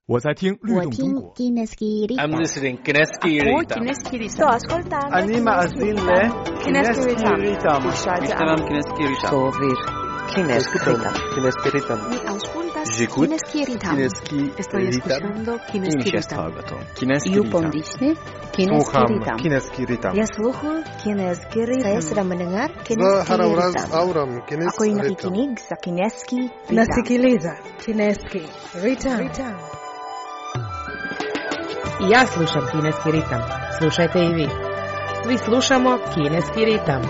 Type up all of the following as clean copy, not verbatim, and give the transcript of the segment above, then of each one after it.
我在听律动中国。 I'm listening Kineski Ritam. Sto ascoltando. Anima azille Kineski Ritam. Ishtaram Kineski Ritam. Sovir Kineski Ritam. Mi auscultas J'écoute Kineski Ritam. Kineski Estoy escuchando Kineski Ritam. Kineski You Ritam. pomdični Kineski Sluham Ritam. Kineski Ritam. Ya sluhu Kineski Ritam. Saya sedang mendengar Kineski Zaharavraz Ritam. auram Ako Kineski yung Ritam. nakikinig sa Kineski Ritam. Nasikiliza Kineski Ritam. I ja slušam Kineski ritam. Slušajte i vi. Svi slušamo Kineski ritam.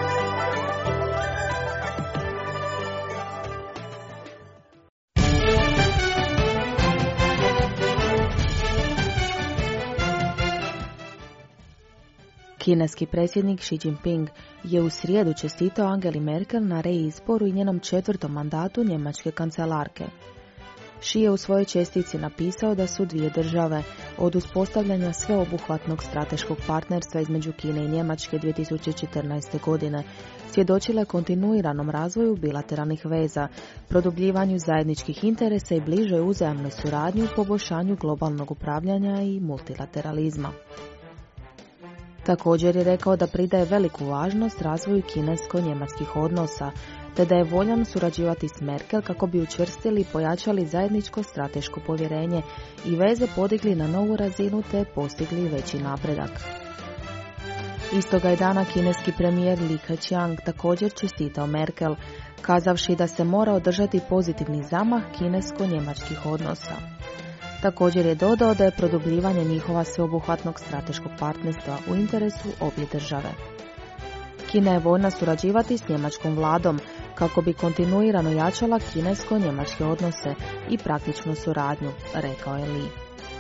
Kineski predsjednik Xi Jinping je u srijedu čestitao Angeli Merkel na reizboru i njenom 4. mandatu njemačke kancelarke. Xi je u svojoj čestitci napisao da su dvije države od uspostavljanja sveobuhvatnog strateškog partnerstva između Kine i Njemačke 2014. godine svjedočile kontinuiranom razvoju bilateralnih veza, produbljivanju zajedničkih interesa i bližoj uzajamnoj suradnji u poboljšanju globalnog upravljanja i multilateralizma. Također je rekao da pridaje veliku važnost razvoju kinesko-njemačkih odnosa, te da je voljan surađivati s Merkel kako bi učvrstili i pojačali zajedničko strateško povjerenje i veze podigli na novu razinu te postigli veći napredak. Istoga je dana kineski premijer Li Keqiang također čestitao Merkel, kazavši da se mora održati pozitivni zamah kinesko-njemačkih odnosa. Također je dodao da je produbljivanje njihova sveobuhvatnog strateškog partnerstva u interesu obje države. Kina je voljna surađivati s njemačkom vladom kako bi kontinuirano jačala kinesko-njemačke odnose i praktičnu suradnju, rekao je Li.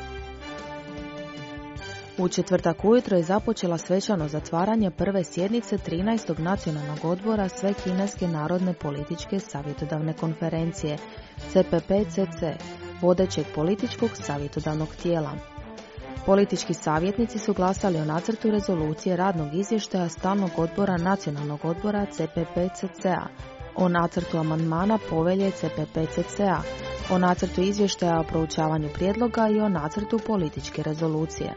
U četvrtak ujutro je započela svečano zatvaranje prve sjednice 13. nacionalnog odbora Sve kineske narodne političke savjetodavne konferencije CPPCC, vodećeg političkog savjetodavnog tijela. Politički savjetnici su glasali o nacrtu rezolucije radnog izvještaja stalnog odbora nacionalnog odbora CPPCC-a, o nacrtu amandmana povelje CPPCC-a, o nacrtu izvještaja o proučavanju prijedloga i o nacrtu političke rezolucije.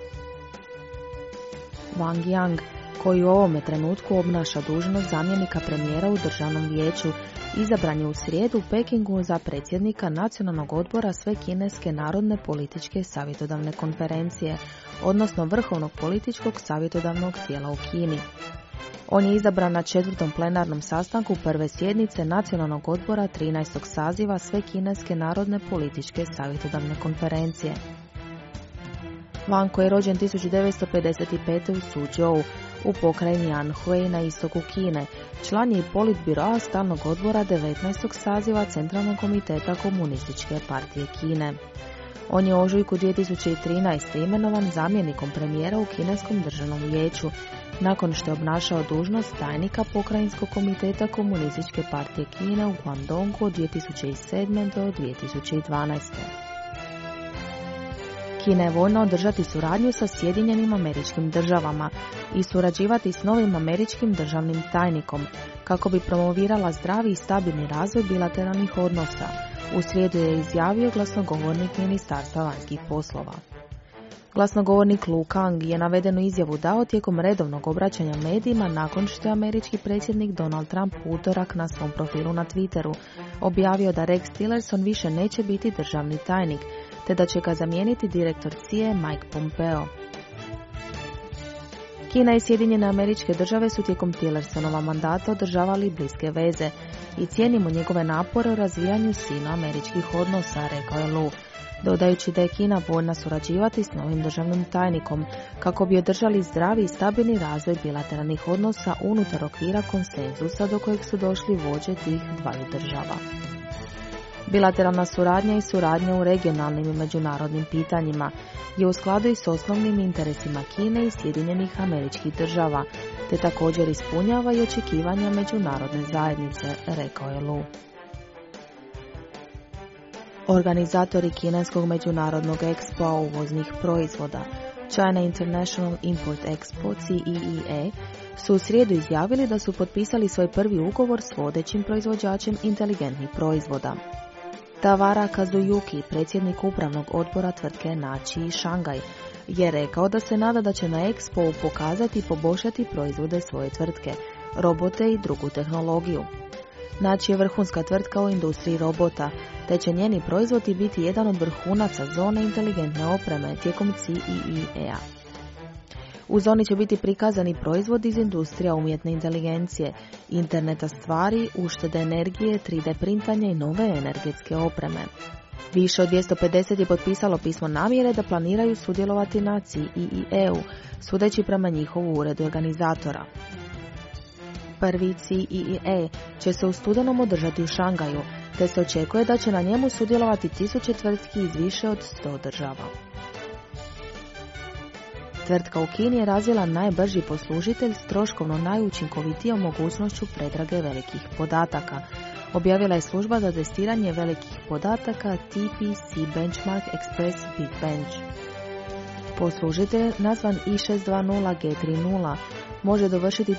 Wang Yang, koji u ovome trenutku obnaša dužnost zamjenika premijera u Državnom vijeću, izabran je u srijedu u Pekingu za predsjednika Nacionalnog odbora Sve kineske narodne političke savjetodavne konferencije, odnosno Vrhovnog političkog savjetodavnog tijela u Kini. On je izabran na 4. plenarnom sastanku prve sjednice Nacionalnog odbora 13. saziva Sve kineske narodne političke savjetodavne konferencije. Wang, koji je rođen 1955. u Suzhou, u pokrajini Anhui na istoku Kine, član je i politbiroa stalnog odbora 19. saziva Centralnog komiteta Komunističke partije Kine. On je u ožujku 2013. imenovan zamjenikom premijera u Kineskom državnom vijeću, nakon što je obnašao dužnost tajnika pokrajinskog komiteta Komunističke partije Kine u Guangdongu od 2007. do 2012. Kina je voljna održati suradnju sa Sjedinjenim Američkim Državama i surađivati s novim američkim državnim tajnikom kako bi promovirala zdravi i stabilni razvoj bilateralnih odnosa, u srijedu je izjavio glasnogovornik Ministarstva vanjskih poslova. Glasnogovornik Lu Kang je navedenu izjavu dao tijekom redovnog obraćanja medijima nakon što je američki predsjednik Donald Trump u utorak na svom profilu na Twitteru objavio da Rex Tillerson više neće biti državni tajnik, te da će ga zamijeniti direktor CIA Mike Pompeo. Kina i Sjedinjene Američke Države su tijekom Tillersonova mandata održavali bliske veze i cijenimo njegove napore u razvijanju sino-američkih odnosa, rekao je Lu, dodajući da je Kina voljna surađivati s novim državnim tajnikom kako bi održali zdravi i stabilni razvoj bilateralnih odnosa unutar okvira konsenzusa do kojeg su došli vođe tih dvaju država. Bilateralna suradnja i suradnja u regionalnim i međunarodnim pitanjima je u skladu i s osnovnim interesima Kine i Sjedinjenih Američkih Država, te također ispunjava i očekivanja međunarodne zajednice, rekao je Lu. Organizatori kineskog međunarodnog ekspoa uvoznih proizvoda, China International Import Expo, CIIE, su u srijedu izjavili da su potpisali svoj prvi ugovor s vodećim proizvođačem inteligentnih proizvoda. Tawara Kazuyuki, predsjednik upravnog odbora tvrtke Nachi Shanghai, je rekao da se nada da će na Expo pokazati i poboljšati proizvode svoje tvrtke, robote i drugu tehnologiju. Nachi je vrhunska tvrtka u industriji robota, te će njeni proizvodi biti jedan od vrhunaca zone inteligentne opreme tijekom CEE-a. U zoni će biti prikazani proizvodi iz industrija umjetne inteligencije, interneta stvari, uštede energije, 3D printanja i nove energetske opreme. Više od 250 je potpisalo pismo namjere da planiraju sudjelovati na CEE-u, sudeći prema njihovu uredu organizatora. Prvi CEE će se u studenom održati u Šangaju, te se očekuje da će na njemu sudjelovati 1000 tvrtki iz više od 100 država. Tvrtka u Kini je razvila najbrži poslužitelj s troškovno najučinkovitijom mogućnošću pretrage velikih podataka. Objavila je služba za testiranje velikih podataka TPC Benchmark Express Big Bench. Poslužitelj, nazvan i620G30, može dovršiti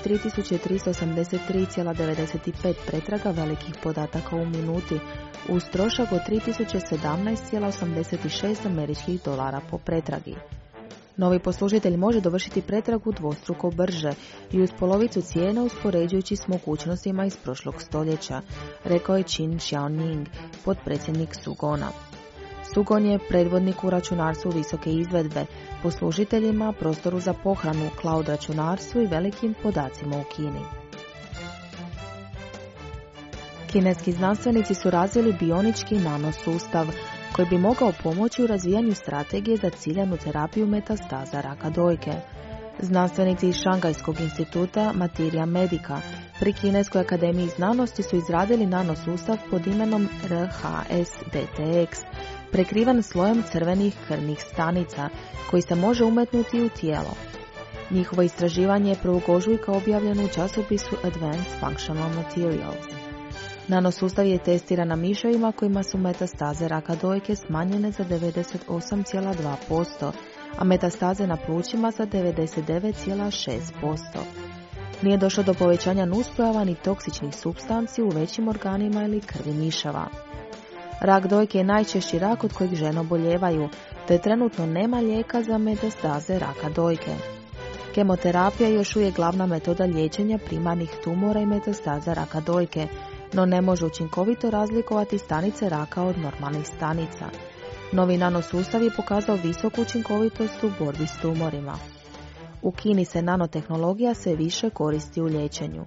3383,95 pretraga velikih podataka u minuti, uz trošak od $3017,86 po pretragi. Novi poslužitelj može dovršiti pretragu dvostruko brže i uz polovicu cijene uspoređujući s mogućnostima iz prošlog stoljeća, rekao je Qin Xiaoning, potpredsjednik Sugona. Sugon je predvodnik u računarstvu visoke izvedbe, poslužiteljima, prostoru za pohranu, cloud računarstvu i velikim podacima u Kini. Kineski znanstvenici su razvili bionički nanosustav koji bi mogao pomoći u razvijanju strategije za ciljanu terapiju metastaza raka dojke. Znanstvenici iz Šangajskog instituta Materia Medica pri Kineskoj akademiji znanosti su izradili nanosustav pod imenom RHS-DTX, prekriven slojem crvenih krvnih stanica, koji se može umetnuti u tijelo. Njihovo istraživanje je 1. ožujka objavljeno u časopisu Advanced Functional Materials. Nanosustav je testiran na miševima kojima su metastaze raka dojke smanjene za 98,2%, a metastaze na plućima za 99,6%. Nije došlo do povećanja nuspojava ni toksičnih supstanci u većim organima ili krvi miševa. Rak dojke je najčešći rak od kojeg žene oboljevaju, te trenutno nema lijeka za metastaze raka dojke. Kemoterapija je još uvijek glavna metoda liječenja primarnih tumora i metastaza raka dojke, no ne može učinkovito razlikovati stanice raka od normalnih stanica. Novi nanosustav je pokazao visoku učinkovitost u borbi s tumorima. U Kini se nanotehnologija sve više koristi u liječenju.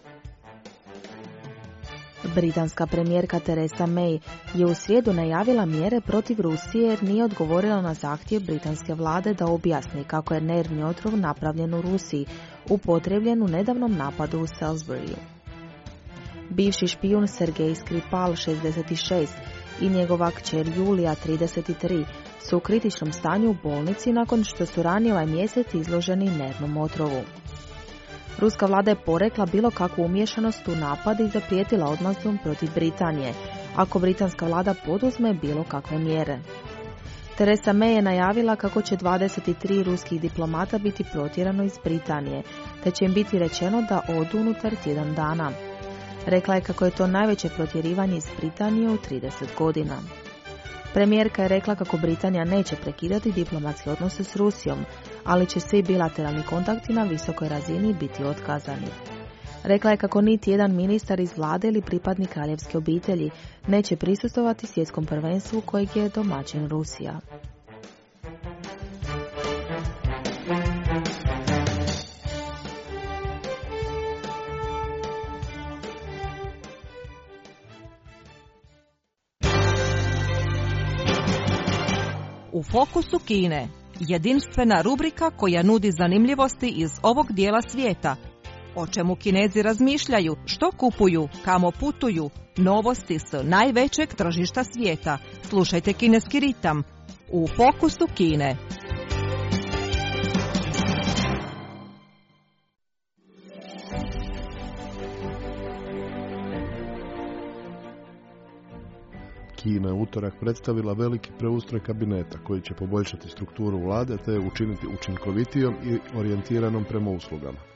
Britanska premijerka Theresa May je u srijedu najavila mjere protiv Rusije jer nije odgovorila na zahtjev britanske vlade da objasni kako je nervni otrov napravljen u Rusiji, upotrijebljen u nedavnom napadu u Salisburyu. Bivši špijun Sergej Skripal, 66, i njegova kćer Julija, 33, su u kritičnom stanju u bolnici nakon što su ranije ovaj mjesec izloženi nervnom otrovu. Ruska vlada je porekla bilo kakvu umiješanost u napad i zaprijetila odmazdom protiv Britanije, ako britanska vlada poduzme bilo kakve mjere. Theresa May je najavila kako će 23 ruskih diplomata biti protjerano iz Britanije, te će im biti rečeno da odu unutar tjedan dana. Rekla je kako je to najveće protjerivanje iz Britanije u 30 godina. Premijerka je rekla kako Britanija neće prekidati diplomatske odnose s Rusijom, ali će svi bilateralni kontakti na visokoj razini biti otkazani. Rekla je kako niti jedan ministar iz vlade ili pripadnik kraljevske obitelji neće prisustvovati svjetskom prvenstvu kojeg je domaćin Rusija. U fokusu Kine, jedinstvena rubrika koja nudi zanimljivosti iz ovog dijela svijeta. O čemu Kinezi razmišljaju, što kupuju, kamo putuju, novosti s najvećeg tržišta svijeta. Slušajte Kineski ritam u fokusu Kine. Kina je utorak predstavila veliki preustroj kabineta koji će poboljšati strukturu vlade te učiniti učinkovitijom i orijentiranom prema uslugama.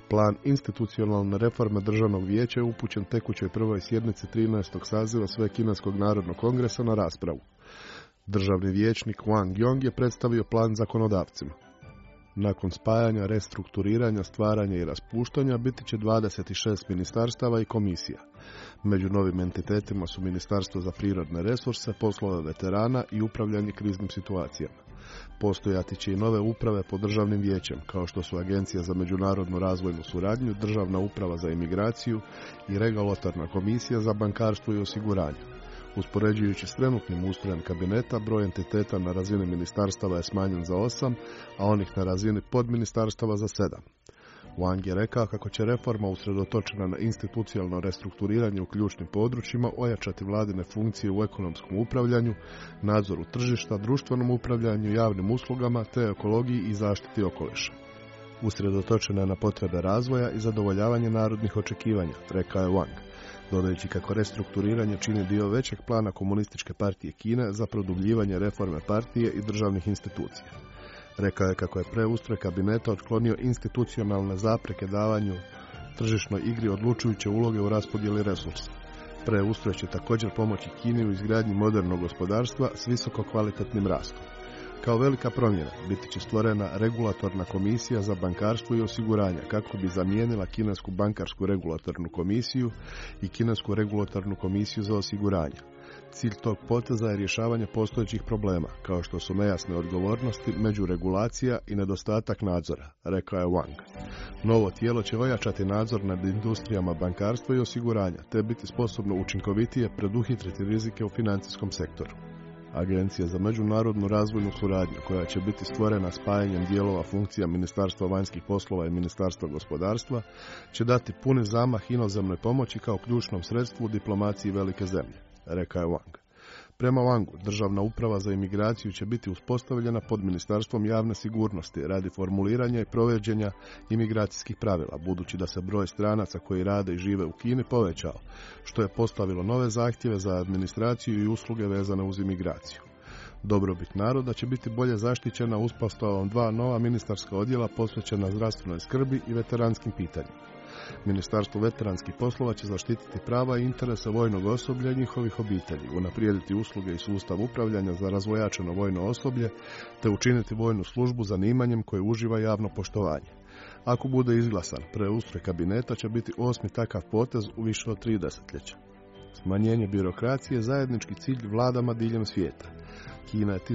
Plan institucionalne reforme državnog vijeća je upućen tekućoj prvoj sjednici 13. saziva Svekineskog narodnog kongresa na raspravu. Državni vijećnik Wang Yong je predstavio plan zakonodavcima. Nakon spajanja, restrukturiranja, stvaranja i raspuštanja biti će 26 ministarstava i komisija. Među novim entitetima su Ministarstvo za prirodne resurse, poslove veterana i upravljanje kriznim situacijama. Postojati će i nove uprave pod državnim vijećem, kao što su Agencija za međunarodnu razvojnu suradnju, Državna uprava za imigraciju i Regulatorna komisija za bankarstvo i osiguranje. Uspoređujući s trenutnim ustrojem kabineta, broj entiteta na razini ministarstava je smanjen za 8, a onih na razini podministarstava za 7. Wang je rekao kako će reforma usredotočena na institucionalno restrukturiranje u ključnim područjima ojačati vladine funkcije u ekonomskom upravljanju, nadzoru tržišta, društvenom upravljanju, javnim uslugama te ekologiji i zaštiti okoliša. Usredotočena je na potrebe razvoja i zadovoljavanje narodnih očekivanja, rekao je Wang, dodajući kako restrukturiranje čini dio većeg plana Komunističke partije Kine za produbljivanje reforme partije i državnih institucija. Rekao je kako je preustroj kabineta otklonio institucionalne zapreke davanju tržišnoj igri odlučujuće uloge u raspodjeli resursa. Preustroj će također pomoći Kini u izgradnji modernog gospodarstva s visoko kvalitetnim rastom. Kao velika promjena biti će stvorena regulatorna komisija za bankarstvo i osiguranje kako bi zamijenila Kinesku bankarsku regulatornu komisiju i Kinesku regulatornu komisiju za osiguranje. Cilj tog poteza je rješavanje postojećih problema, kao što su nejasne odgovornosti, međuregulacija i nedostatak nadzora, rekao je Wang. Novo tijelo će ojačati nadzor nad industrijama bankarstva i osiguranja, te biti sposobno učinkovitije preduhitriti rizike u financijskom sektoru. Agencija za međunarodnu razvojnu suradnju, koja će biti stvorena spajanjem dijelova funkcija Ministarstva vanjskih poslova i Ministarstva gospodarstva, će dati puni zamah inozemnoj pomoći kao ključnom sredstvu u diplomaciji velike zemlje, rekao je Wang. Prema Wangu, Državna uprava za imigraciju će biti uspostavljena pod Ministarstvom javne sigurnosti radi formuliranja i provođenja imigracijskih pravila, budući da se broj stranaca koji rade i žive u Kini povećao, što je postavilo nove zahtjeve za administraciju i usluge vezane uz imigraciju. Dobrobit naroda će biti bolje zaštićena uspostavom 2 nova ministarska odjela posvećena zdravstvenoj skrbi i veteranskim pitanjima. Ministarstvo veteranskih poslova će zaštititi prava i interese vojnog osoblja i njihovih obitelji, unaprijediti usluge i sustav upravljanja za razvojačeno vojno osoblje, te učiniti vojnu službu zanimanjem koje uživa javno poštovanje. Ako bude izglasan, preustroj kabineta će biti 8. takav potez u više od 3 desetljeća. Smanjenje birokracije je zajednički cilj vladama diljem svijeta. Kina je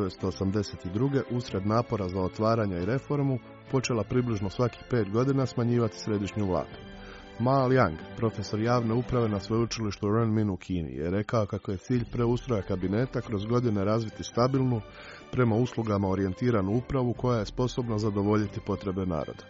1982. usred napora za otvaranje i reformu počela približno svakih 5 godina smanjivati središnju vladu. Ma Liang, profesor javne uprave na sveučilištu Renmin u Kini, je rekao kako je cilj preustroja kabineta kroz godine razviti stabilnu, prema uslugama orijentiranu upravu koja je sposobna zadovoljiti potrebe naroda.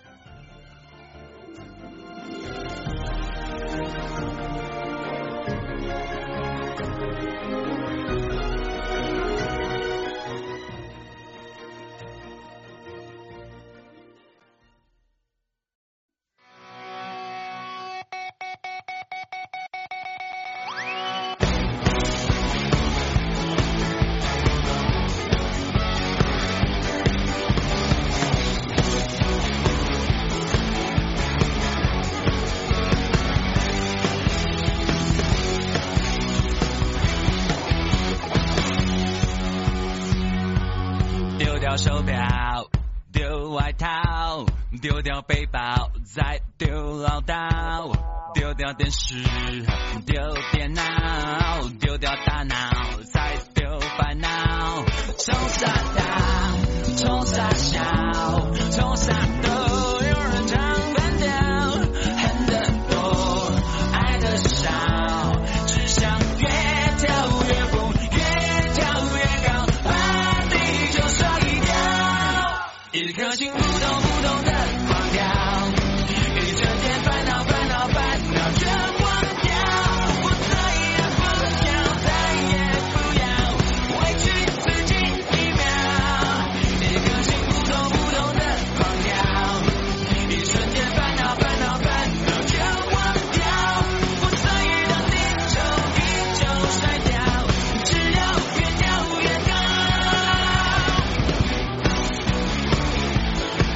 手表，丢外套，丢掉背包，再丢唠叨，丢掉电视，丢电脑，丢掉大脑，再丢烦恼。从傻大，从傻小，从傻都有人唱反调，恨得多，爱得少，只想越跳越疯，越跳越高，把地球甩掉。一颗心扑通扑通的狂跳，一瞬间烦恼烦恼烦恼全忘掉，我再也不想，再也不要委屈自己一秒。一颗心扑通扑通的狂跳，一瞬间烦恼烦恼烦恼全忘掉，我再也让地球甩掉，只要越跳越高。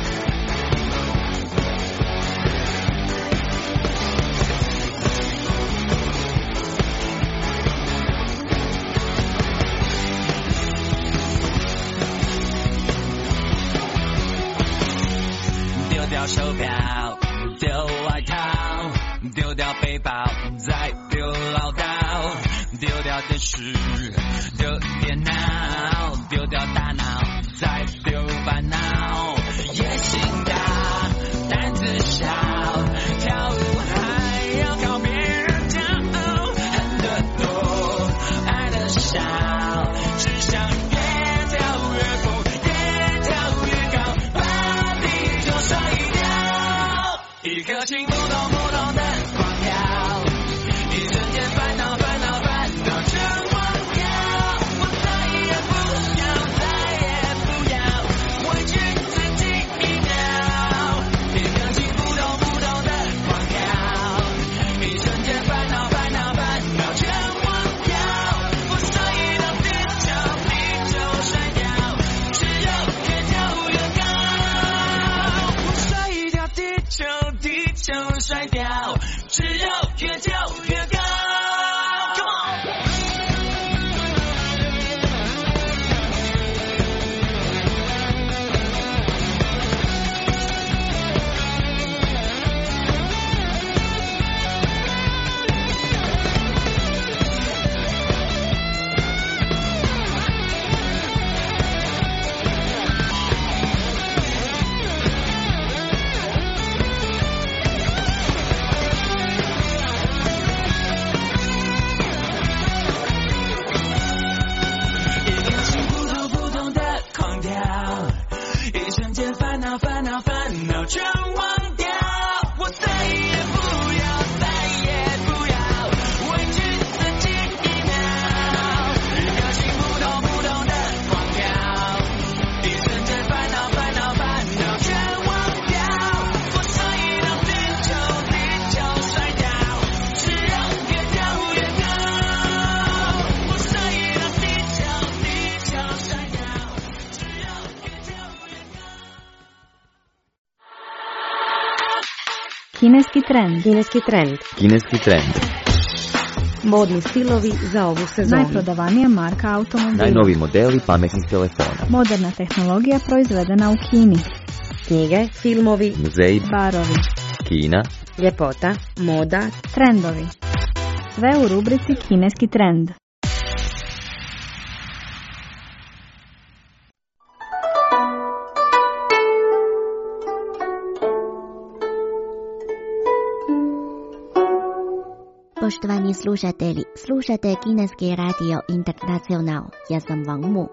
掉手表，丢外套，丢掉背包，再丢唠叨，丢掉电视，丢电脑，丢掉大脑，再丢烦恼。野心大，胆子小，跳舞还要靠别人骄傲，恨得多，爱得少，只想越跳越疯，越跳越高，把地球甩掉。一颗心扑通扑通的狂跳，一瞬间烦恼烦恼烦恼全忘掉。我再也不要，再也不要委屈自己一秒。一颗心扑通扑通的狂跳，一瞬间烦恼烦恼烦恼全忘掉。我甩到地球，地球甩掉，只有越跳越高。我甩掉地球，地球甩掉，只有越跳越高。Come on！一颗心扑通扑通的狂跳，一瞬间烦恼烦恼烦恼全忘掉。我再也不要，再也不要委屈自己一秒。一颗心扑通扑通的狂跳，一瞬间烦恼烦恼烦恼全忘掉。我甩到地球，地球甩掉，只有越跳越高。我甩到地球，地球甩掉，只有越跳越高。 Kineski trend. Kineski trend. Kineski trend. Modni stilovi za ovu sezonu. Najprodavanija marka automobila. Najnoviji modeli pametnih telefona. Moderna tehnologija proizvedena u Kini. Knjige, filmovi, Muzeji, Barovi. Kina, ljepota, moda, Trendovi. Sve u rubrici Kineski trend. Poštovani slušatelji, slušate Kineski radio Internacional. Ja sam Wang Mu.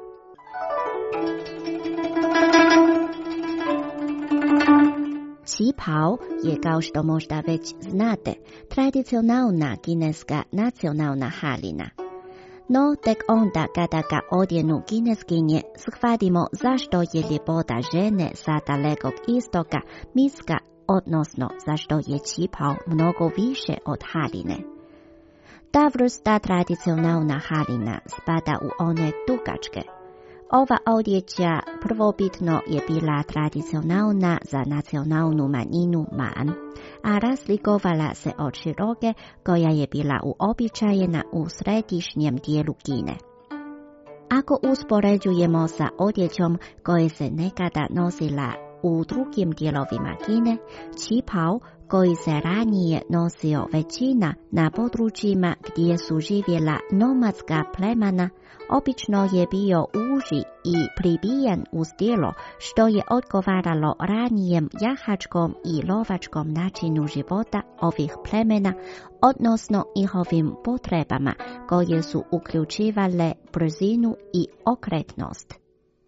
Qipao je, kao što možda već znate, tradicionalna kineska nacionalna haljina. No, tek onda kada ga odjenu kineskinje, shvatimo zašto je ljepota žene sa dalekog istoka niska, odnosno zašto je qipao mnogo više od haljine. Ta vrsta tradicionalna haljina spada u one dugačke. Ova odjeća prvobitno je bila tradicionalna za nacionalnu manjinu Man, a razlikovala se od široke koja je bila uobičajena u središnjem dijelu Kine. Ako uspoređujemo sa odjećom koja se nekada nosila u drugim dijelovima Kine, qipao koji se ranije nosio većina na područjima gdje su živjela nomadska plemena, obično je bio uži i pribijen uz tijelo, što je odgovaralo ranijem jahačkom i lovačkom načinu života ovih plemena, odnosno njihovim potrebama koje su uključivale brzinu i okretnost.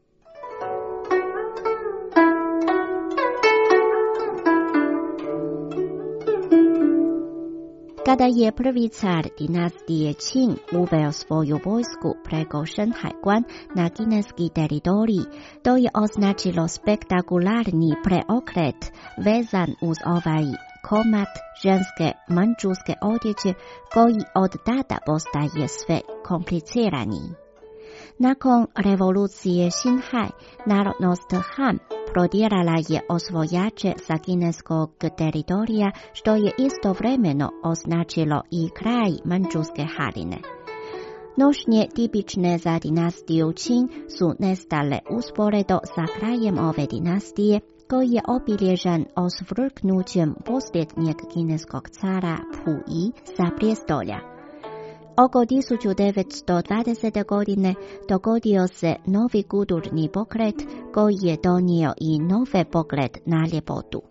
Kada je prvi car dinastije Qing uveo svoju vojsku preko Shenhaiguan na kineski teritorij, to je označilo spektakularni preokret vezan uz ovaj komad ženske mandžuske odjeće koji od tada postaje sve kompliciraniji. Nakon revolucije Xinhai, narodnost Han prodirala je osvojače sa kineskog teritorija, što je istovremeno označilo i kraj mandžuske haljine. Nošnje tipične za dinastiju Qing su nestale usporedo sa krajem ove dinastije, koji je obilježen osvrknućem posljednjeg kineskog cara Puyi sa prijestolja. Oko 1920. godine dogodio se novi kulturni pokret koji je donio i nove pogled na ljepotu.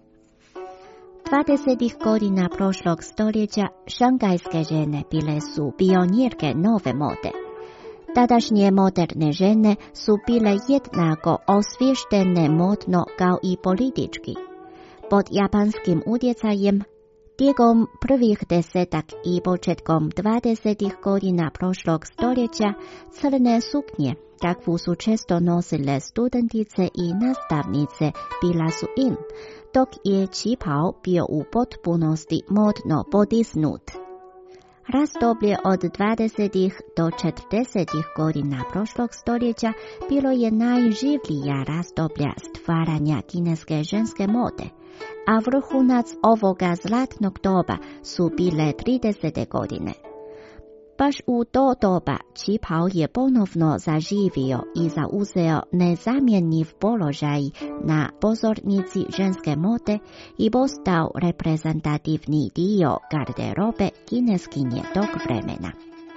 20. godina prošlog stoljeća šangajske žene bile su pionirke nove mode. Tadašnje moderne žene su bile jednako osvještene modno kao i politički. Pod japanskim utjecajem, tijekom prvih desetak i početkom 20. godina prošlog stoljeća, crne suknje, kakvu su često nosile studentice i nastavnice, bila su in, dok je čipao bio u potpunosti modno podisnut. Razdoblje od 20. do 40. godina prošlog stoljeća bilo je najživlija razdoblja stvaranja kineske ženske mode, a vrhunac ovoga zlatnog doba su bile 30. godine. Baš u to doba čipao je ponovno zaživio i zauzeo nezamjenjiv položaj na pozornici ženske mode i postao reprezentativni dio garderobe kineskinje tog vremena.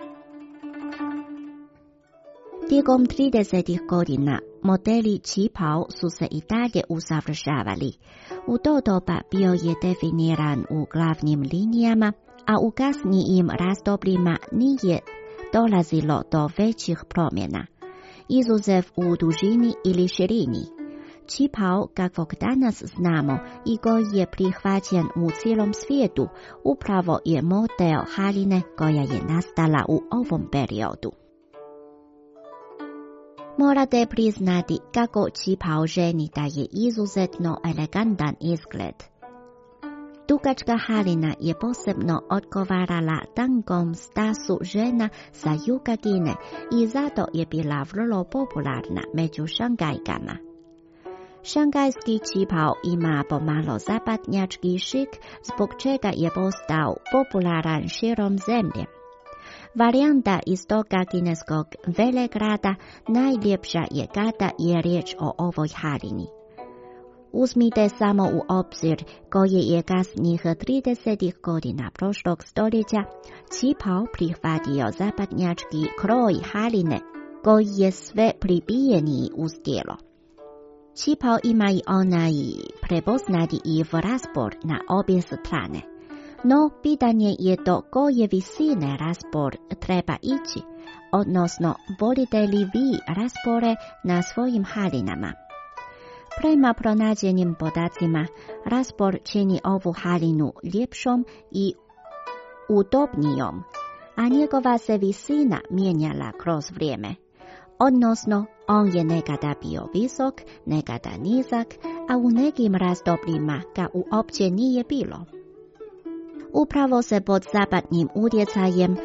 Tijekom 30. godina modeli čipao su se i dalje usavršavali. U to doba bio je definiran u glavnim linijama, a u kasnijim razdobljima nije dolazilo do većih promjena, izuzev u dužini ili širini. Čipao, kakvog danas znamo i koji je prihvaćen u cijelom svijetu, upravo je model haljine koja je nastala u ovom periodu. Morate priznati kako čipao ženi da je izuzetno elegantan izgled. Dugačka haljina je posebno odgovarala tangom stasu žena sa juga Kine i zato je bila vrlo popularna među Šangajkama. Šangajski čipao ima pomalo zapadnjački šik, zbog čega je postao popularan širom zemlje. Varijanta iz toga kineskog velegrada najljepša je kada je riječ o ovoj haljini. Uzmite samo u obzir koje je kasnijih 30. godina prošlog stoljeća čipao prihvatio zapadnjački kroj haljine koji je sve pribijeniji uz tijelo. Čipao ima i onaj prepoznati i raspor na obje strane. No, pitanje je do koje visine raspor treba ići, odnosno volite li vi raspore na svojim haljinama. Prema pronađenim podacima, raspor čini ovu haljinu ljepšom i udobnijom, a njegova se visina mijenjala kroz vrijeme. Odnosno, on je nekada bio visok, nekada nizak, a u nekim razdobljima ga uopće nije bilo. Upravo se pod zapadnim utjecajem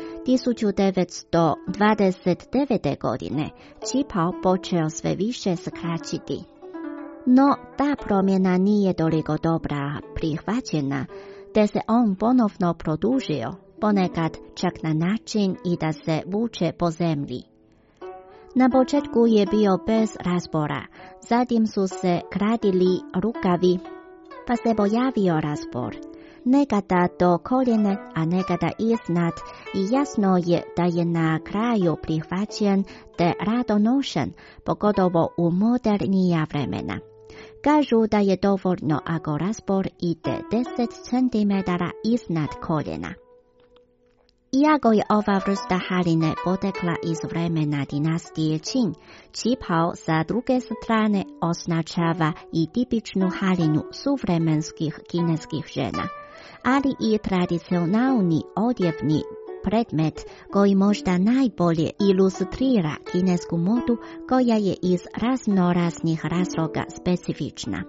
1929. godine čipao počeo sve više skraćiti. No, ta promjena nije toliko dobra prihvaćena, te se on ponovno produžio, ponekad čak na način i da se vuče po zemlji. Na početku je bio bez raspora, zatim su se kratili rukavi, pa se pojavio raspor. Nekada do koljene, a nekada iznad, i jasno je da je na kraju prihvaćen te rado nošen, pogotovo u modernija vremena. Kažu da je dovoljno ako raspor ide 10 cm iznad koljena. Iako je ova vrsta haljine potekla iz vremena dinastije Qing, čipao sa druge strane označava i tipičnu haljinu suvremenskih kineskih žena, ali i tradicionalni odjevni predmet koji možda najbolje ilustrira kinesku modu koja je iz raznoraznih razloga specifična.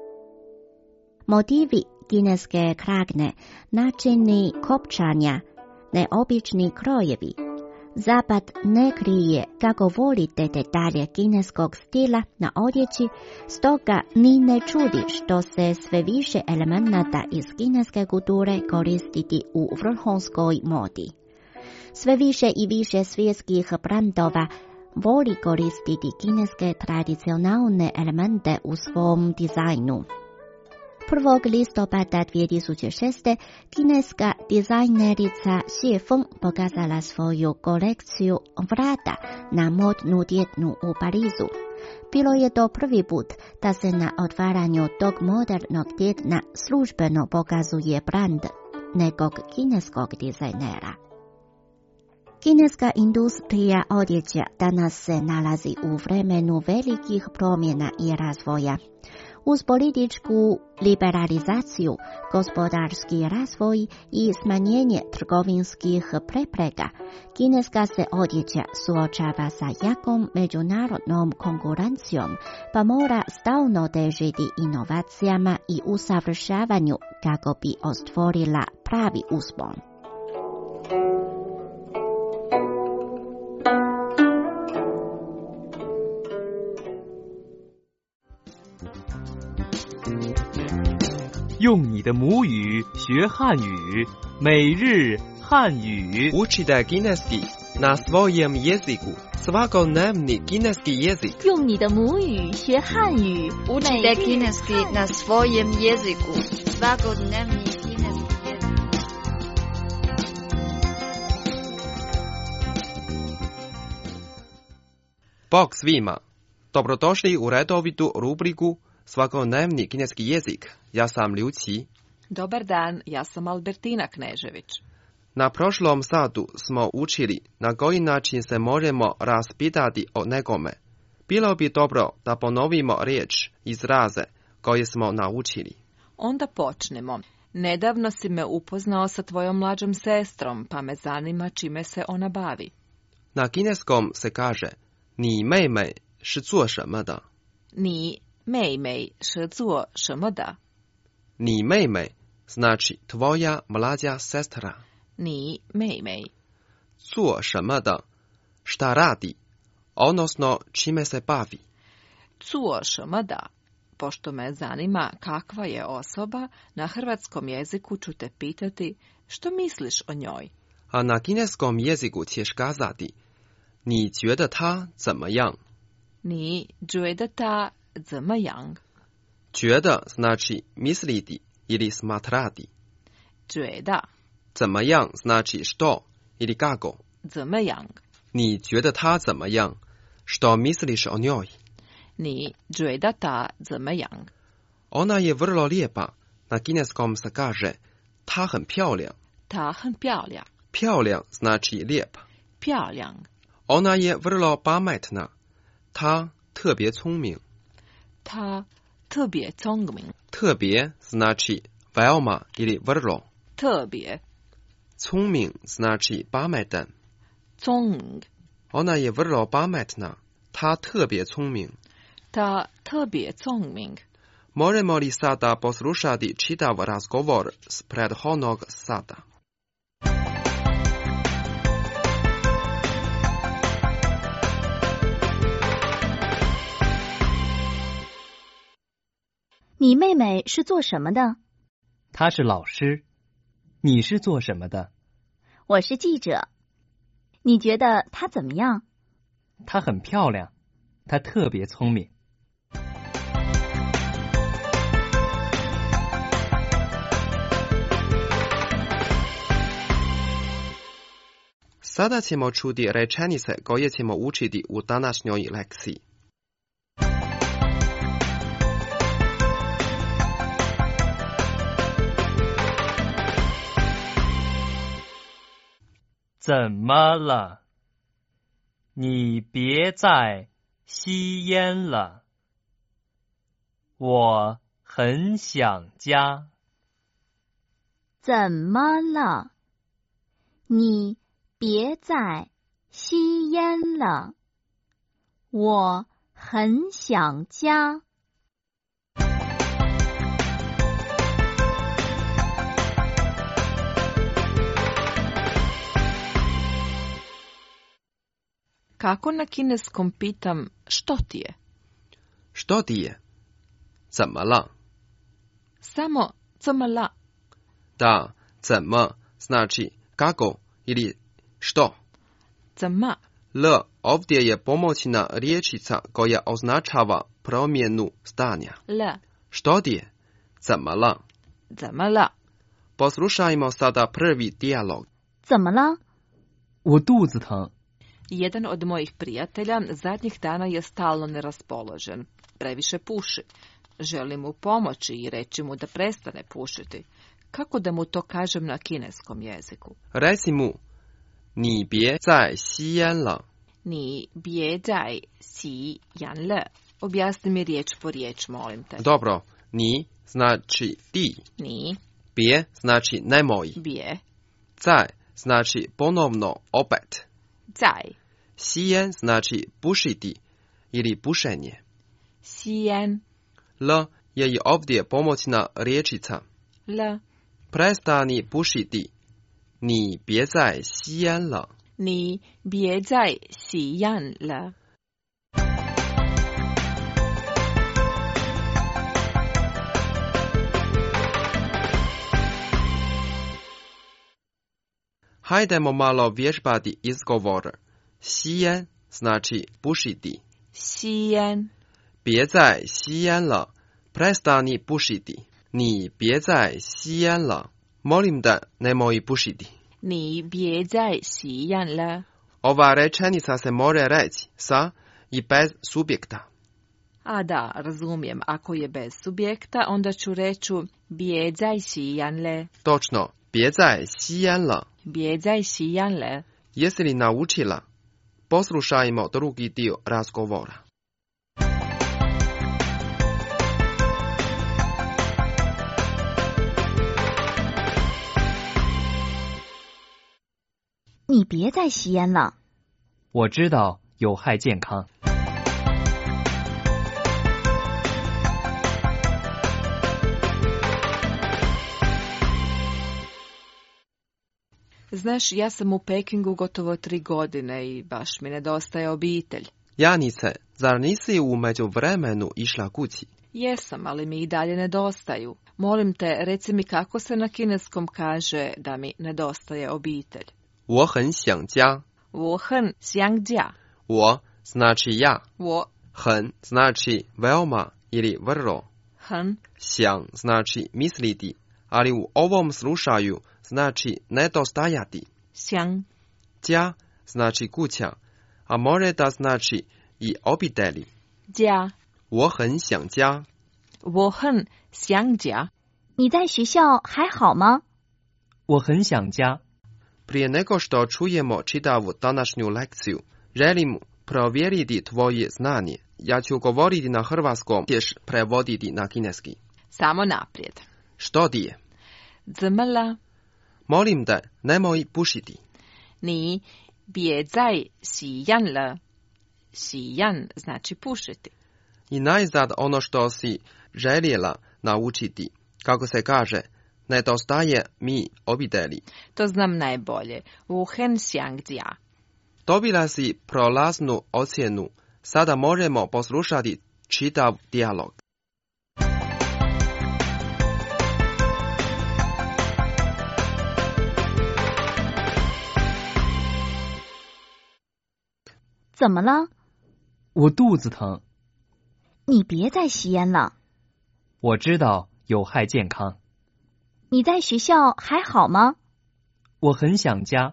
Motivi kineske kragne, načini kopčanja, neobični krojevi. Zapad ne krije kako volite detalje kineskog stila na odjeći, stoga ni ne čudi što se sve više elemenata iz kineske kulture koristiti u vrhunskoj modi. Sve više i više svjetskih brandova voli koristiti kineske tradicionalne elemente u svom dizajnu. 1. listopada 2006. kineska dizajnerica Xie Feng pokazala svoju kolekciju vrata na modnu tjednu u Parizu. Bilo je to prvi put da se na otvaranju tog modernog tjedna službeno pokazuje brand nekog kineskog dizajnera. Kineska industrija odjeća danas se nalazi u vremenu velikih promjena i razvoja. Uz političku liberalizaciju, gospodarski razvoj i smanjenje trgovinskih prepreka, kineska se odjeća suočava sa jakom međunarodnom konkurencijom, pa mora stalno težiti inovacijama i usavršavanju kako bi ostvarila pravi uspon. 用你的母语学汉语，每日汉语。 Učite kineski na svojem jeziku. Svakodnevni kineski jezik. 用你的母语学汉语。 Učite kineski na svojem jeziku. Svakodnevni kineski jezik. Bog svima. Dobrodošli u redovitu rubriku Svakodnevni kineski jezik. Ja sam Liu Qi. Dobar dan, ja sam Albertina Knežević. Na prošlom satu smo učili na koji način se možemo raspitati o nekome. Bilo bi dobro da ponovimo riječ, izraze koje smo naučili. Onda počnemo. Nedavno si me upoznao sa tvojom mlađom sestrom, pa me zanima čime se ona bavi. Na kineskom se kaže Ni mei mei shi zuo shenme de. Ni mei mei shi zuo shenme de. Ni mei mei znači tvoja mlađa sestra. Ni mei mei. Zuo shenme de šta radi, odnosno čime se bavi. Zuo shenme de. Pošto me zanima kakva je osoba, na hrvatskom jeziku ću te pitati što misliš o njoj. A na kineskom jeziku ćeš kazati Ni覺得他怎麼樣? Ni覺得他怎麼樣? 覺得 znači misliti ili smatrati. 覺得怎麼樣 znači što ili kako. 怎麼樣? Ni 覺得他怎麼樣? Što misliš o njoj? Ni 覺得他怎麼樣? Ona je vrlo lijepa. Na kineskom se kaže她很漂亮. 她很漂亮. 漂亮 znači lijep. 漂亮. Ona je vrlo pametna. 她特別聰明. 她特別聰明. 特別 znači veoma ili vrlo. 特別. 聰明 znači pametan. 聰明. Ona je vrlo pametna. 她特別聰明. 她特別聰明. Možemo li sada poslušati čitav razgovor s prethodnog sata? 你妹妹是做什么的？ 她是老师。你是做什么的？ 我是记者。你觉得她怎么样？ 她很漂亮，她特别聪明。 Sada ćemo čuti rečenice koje ćemo učiti u današnjoj lekciji. 怎么了？你别再吸烟了。我很想家。 怎么了？你别再吸烟了。我很想家。 Kako na kineskom pitam što ti je? Što ti je? 怎么了? Samo 怎么了? Da, 怎么 znači kako ili što. 怎么 L ovdje je pomoćna riječica koja označava promjenu stanja. L. Što je? 怎么了? 怎么了? Poslušajmo sada prvi dijalog. 怎么了？ 我肚子疼。 Jedan od mojih prijatelja zadnjih dana je stalno neraspoložen. Previše puši. Želim mu pomoći i reći mu da prestane pušiti. Kako da mu to kažem na kineskom jeziku? Reci mu, 你别再吸烟了。 你别再吸烟了. Objasni mi riječ po riječ, molim te. Dobro, 你 znači ti. 你别 znači nemoj. 别再 znači ponovno, opet. 再吸烟 znači pušiti ili pušenje. 吸烟 L je i ovdje pomoćna riječica. 了 Prestani pušiti. 你别再吸烟了。 你别再吸烟了。 Hajdemo malo vježbati izgovor. 吸烟 znači pušiti. 吸烟别再吸烟了。Prestani pušiti. 你别再吸烟了。Molim da nemoj pušiti. 你别再吸烟了。 Ova rečenica se može reći sa i bez subjekta. A da, razumijem. Ako je bez subjekta, onda ću reći 别再吸烟了。 Točno, 别再吸烟了。 别再吸烟了。 Jesi li naučila? Poslušajmo drugi dio razgovora. 你别再吸烟了。 我知道有害健康。 Znaš, ja sam u Pekingu gotovo 3 godine i baš mi nedostaje obitelj. Janice, zar nisi u međuvremenu išla kući? Jesam, ali mi i dalje nedostaju. Molim te, reci mi kako se na kineskom kaže da mi nedostaje obitelj. 我很想家。 我很想家。 我 znači ja. 我很 znači veoma ili vrlo. 很想 znači misliti, ali u ovom slučaju znači nedostajati. 想家 znači kuća, a može da znači i obitelji. 家我很想家。 我很想家。 你在学校还好吗？ 我很想家。 Prije nego što čujemo čitavu današnju lekciju, želim provjeriti tvoje znanje. Ja ću govoriti na hrvatskom, ćeš prevoditi na kineski. Samo naprijed. Što ti je? 怎么了？ Molim te, nemoj pušiti. 你别再吸烟了。吸烟znači pušiti. I najzad ono što si željela naučiti, kako se kaže, nedostaje mi obitelji. To znam najbolje. 我很想家。 Dobila si prolaznu ocjenu. Sada možemo poslušati čitav dijalog. 怎么了？ 我肚子疼。 你别再吸烟了。 我知道有害健康。 你在学校还好吗？ 我很想家。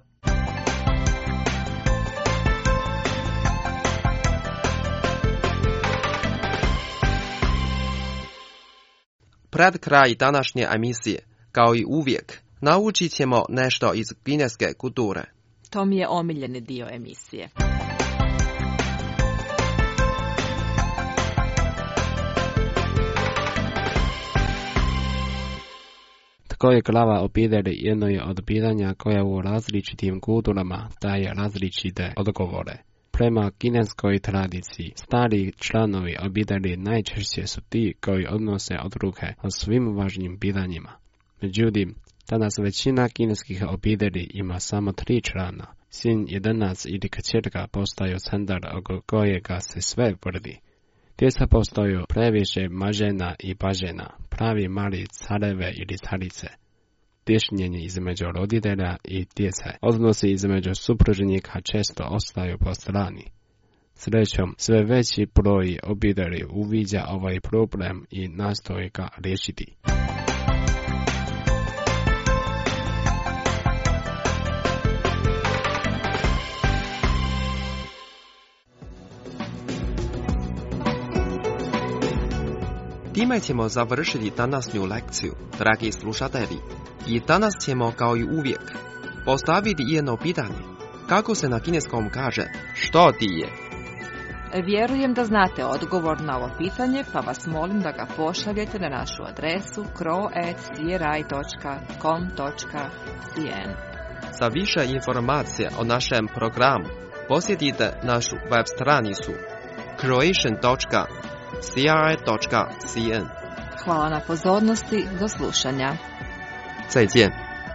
Pred kraj današnje emisije, kao i uvijek, naučit ćemo nešto iz kineske kulture. To mi je omiljeni dio emisije. Tko je glava obitelji jedno je od pitanja koja u različitim kulturama daje različite odgovore. Prema kineskoj tradiciji, stari članovi obitelji najčešće su ti koji odnose odluke o svim važnim pitanjima. Međutim, danas većina kineskih obitelji ima samo 3 člana. Sin, jedanac ili kćerka postaju centar oko kojega se sve vrti. Djeca postaju previše mažena i bažena, pravi mali careve ili carice. Tješnjenje između roditelja i djece. Odnosi između supružnika često ostaju po strani. Srećom, sve veći broj obitelji uviđa ovaj problem i nastoji ga riješiti. Time ćemo završiti današnju lekciju, dragi slušatelji. I danas ćemo, kao i uvijek, postaviti jedno pitanje. Kako se na kineskom kaže što ti je? Vjerujem da znate odgovor na ovo pitanje, pa vas molim da ga pošaljete na našu adresu cro@cri.com.cn. Za više informacija o našem programu posjetite našu web stranicu croatian.cri.cn. Hvala na pozornosti, do slušanja. 再见。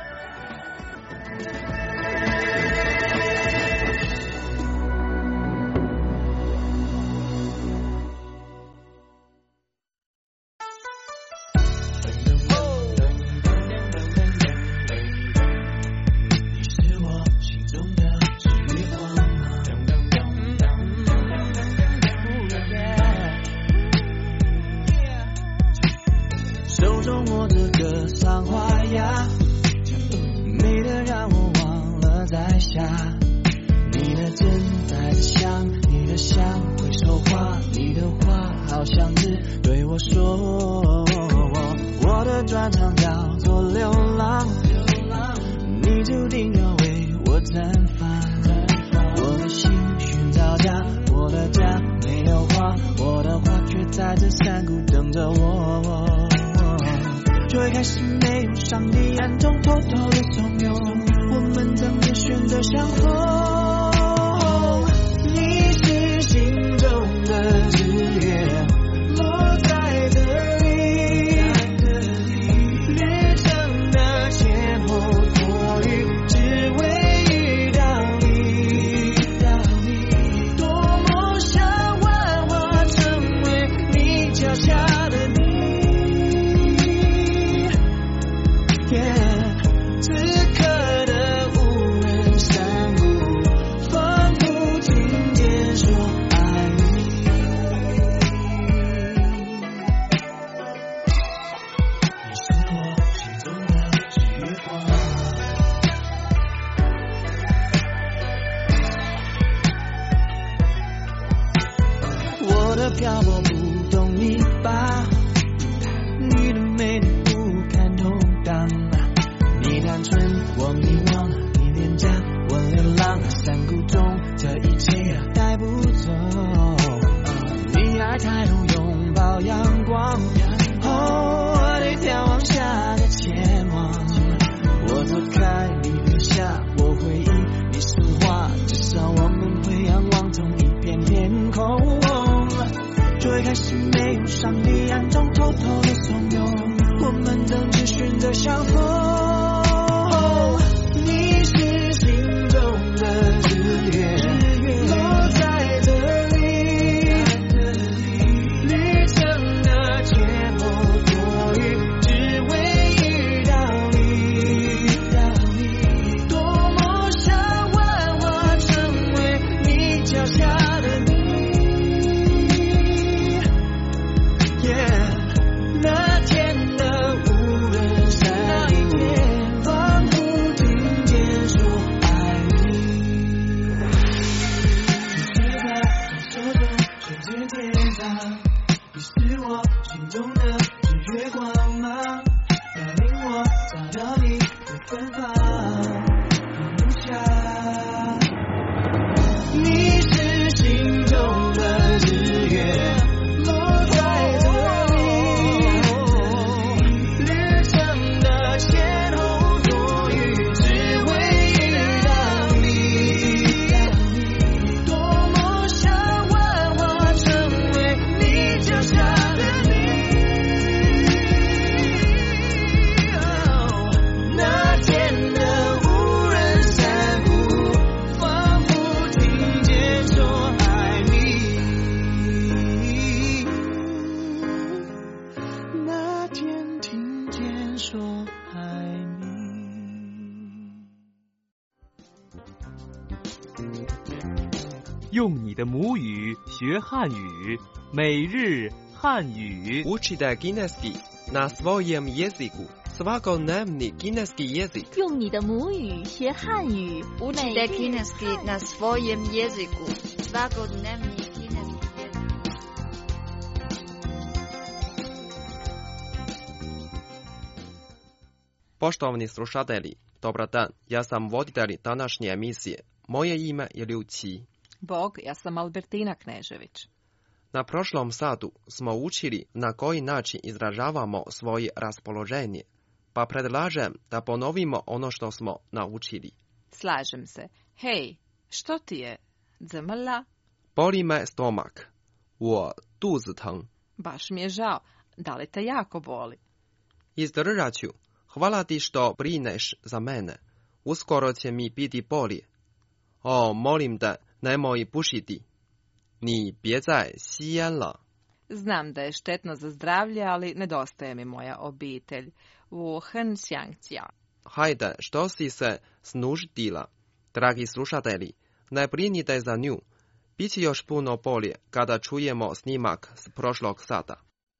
手中握着个桑花呀，美得让我忘了在下。你的针带着香，你的香会说话，你的话好像是对我说。我的专长叫做流浪，你注定要为我绽放。我的心寻找家，我的家没有花，我的花却在这山谷等着我。最开始没有上帝暗中偷偷的怂恿，我们怎么选择相逢？你是心中的日月，落在这里，旅程的前后多余，只为遇到你。多么想幻化成为你脚下的你。此刻的无人山谷，仿佛听见说爱你。你是我心中的日月光，我的漂泊不懂你吧，你的美丽不堪动荡。你单纯，我迷惘，你廉价，我流浪，山谷中这一切带不走。你爱抬头拥抱阳光，我得眺望下个前往。我走开，你留下我回忆，你是花，至少我们会仰望同一片天空。最开始没有上帝暗中偷偷的怂恿，我们正只寻着相逢。你是心中的日月，落在这里，旅程的前后多余，只为遇到你。多么想幻化成为你脚下的你。那天的无人山谷，仿佛听见说爱你。你是在传说中瞬间天堂，你是我心中的日月光芒，带领我找到你的芬芳。你是心中的日月。 用你的母语学汉语，每日汉语。 Učite kineski na svojem jeziku. Svakodnevni kineski jezik. 用你的母语学汉语。 Učite kineski na svojem jeziku. Svakodnevni kineski jezik. Poštovani slušatelji, dobar dan. Ja sam voditelj današnje emisije. Moje ime je Liu Qi. Bog, ja sam Albertina Knežević. Na prošlom satu smo učili na koji način izražavamo svoje raspoloženje, pa predlažem da ponovimo ono što smo naučili. Slažem se. Hej, što ti je? Zmrla? Boli me stomak. 我肚子疼. Baš mi je žao. Da li te jako boli? Izdržat ću. Hvala ti što brineš za mene. Uskoro će mi biti bolje. O, molim te, nemoj pušiti. 你别再吸烟了. Znam da je štetno za zdravlje, ali nedostaje mi moja obitelj. 我很想家. Hajde, što si se snuždila? Dragi slušatelji, ne brinite za nju. Biće još puno bolje kada čujemo snimak s prošlog sata.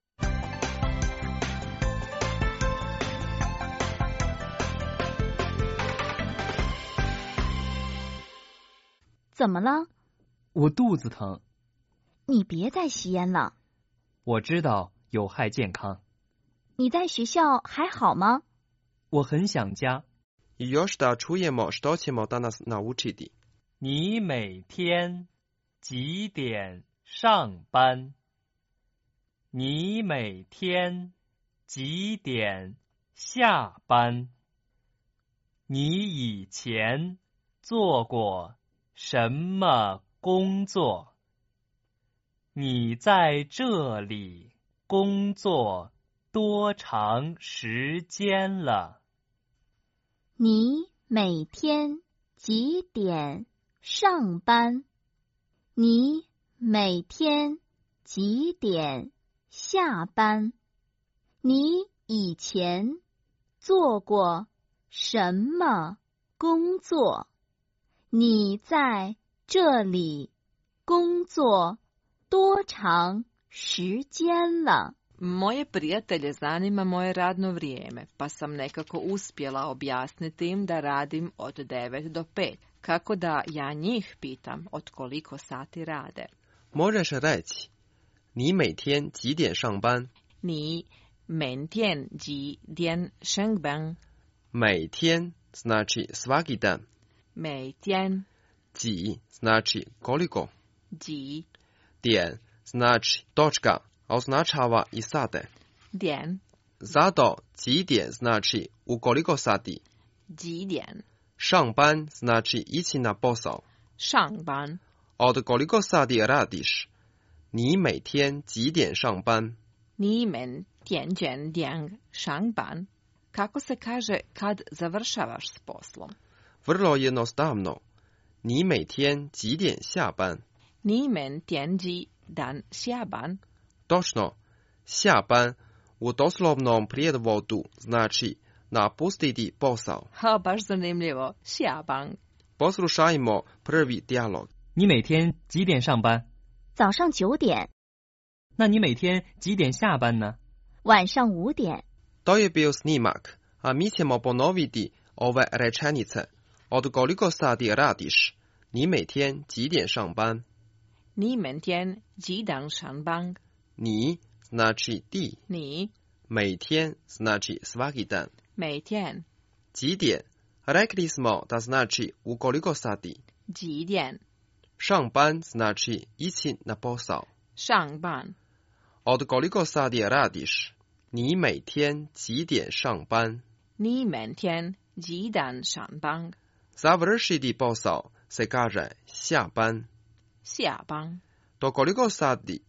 怎么了？ 我肚子疼。 你别再吸烟了。 我知道有害健康。 你在学校还好吗？ 我很想家。 I još da čujemo što ćemo danas naučiti. 你每天几点上班？你每天几点下班？你以前做过什么工作？你在这里工作多长时间了？ 你每天几点上班？你每天几点下班？你以前做过什么工作？你在这里工作多长时间了？ Moje prijatelje zanima moje radno vrijeme, pa sam nekako uspjela objasniti im da radim od 9 do 5, kako da ja njih pitam od koliko sati rade. Možeš reći, 你每天几点上班？ 你每天几点上班？ 每天 znači svaki dan. 每天几 znači koliko. 几点 znači točka, a označava i sate. 点 Zato 几点 znači u koliko sati. 几点上班 znači ići na posao. 上班 Od koliko sati radiš? 你每天几点上班？ 你每天几点上班？ Kako se kaže kad završavaš s poslom? Vrlo jednostavno. 你每天几点下班？ 你每天几点下班？ Točno. 下班 u doslovnom prijevodu znači napustiti posao. Ha, baš zanimljivo. 下班 Poslušajmo prvi dijalog. 你每天几点上班？ 早上9点。 那你每天几点下班呢？ 晚上5点。 To je bio snimak, a mi ćemo ponoviti ove rečenice. Od koliko sati radiš? 你每天几点上班？ 你每天几点上班？ 你 znači ti. 你每天 znači svaki dan. 每天几点 rekli smo da znači u koliko sati. 几点上班 znači ići na posao. 上班 Od koliko sati radiš? 你每天几点上班？ 你每天几点上班？ Završiti posao se kaže 下班。 下班 Do koliko sati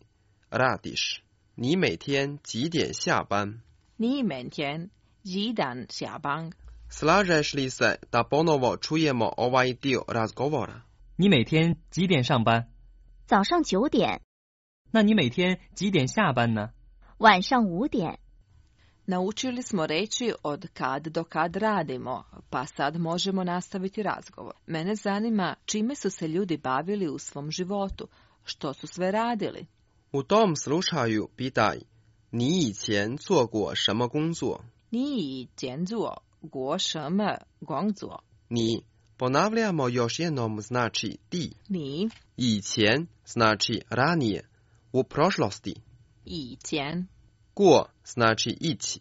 radiš? 你每天几点下班？ 你每天几点下班？ Slažeš li se da ponovo čujemo ovaj dio razgovora? 你每天几点上班？ 早上9点。 那你每天几点下班呢？ 晚上5点。 Naučili smo reći od kad do kad radimo, pa sad možemo nastaviti razgovor. Mene zanima čime su se ljudi bavili u svom životu, što su sve radili. U tom slučaju pitaj, 你以前做过什么工作？ 你以前做过什么工作？ 你 ponavljamo još jednom znači ti. 你以前 znači ranije, u prošlosti. 以前过 znači ići,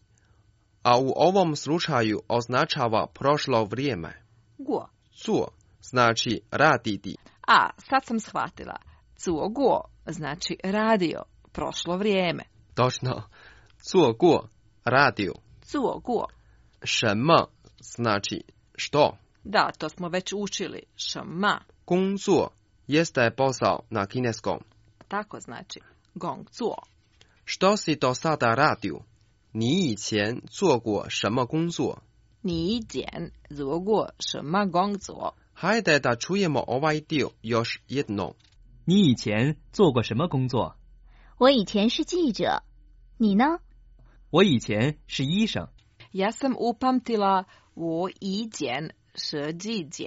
a u ovom slučaju označava prošlo vrijeme. 过做 znači raditi. A, sad sam shvatila. 做过 znači radio, prošlo vrijeme. Točno. 做过 radio. 做过什么 znači što. Da, to smo već učili. 什么工作 jeste posao na kineskom. Tako znači. 工作 Što si do sada radio? 你以前做过什么工作？ 你以前做过什么工作？ Hajde da čujemo ovaj dio još jednom. 你以前做过什么工作？ 我以前是记者，你呢？ 我以前是医生。 Ja sam upamtila 我以前是记者.